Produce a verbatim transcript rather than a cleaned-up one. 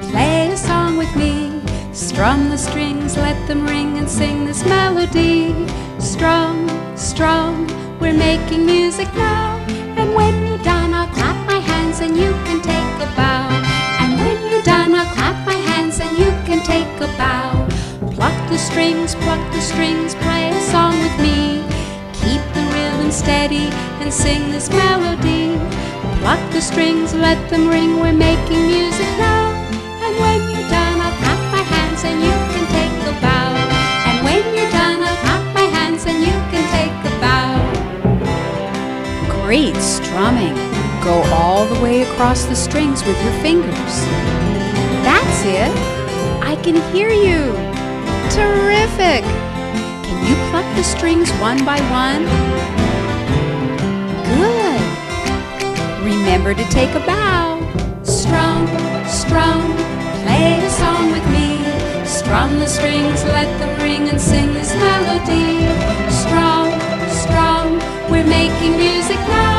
play a song with me. Strum the strings, let them ring and sing this melody. Strum, strum, we're making music now. And when you're done, I'll clap my hands and you can take a bow. And when you're done, I'll clap my hands and you can take a bow. Pluck the strings, pluck the strings, play a song with me. Keep the rhythm steady and sing this melody. Pluck the strings, let them ring, we're making music now. And when you're done, I'll clap my hands and you can take a bow. And when you're done, I'll clap my hands and you can take a bow. Great strumming. Go all the way across the strings with your fingers. That's it. I can hear you. Terrific. Can you pluck the strings one by one? Good. Remember to take a bow. Strum, strum, play a song with me. Strum the strings, let them ring and sing this melody. Strum, strum, we're making music now.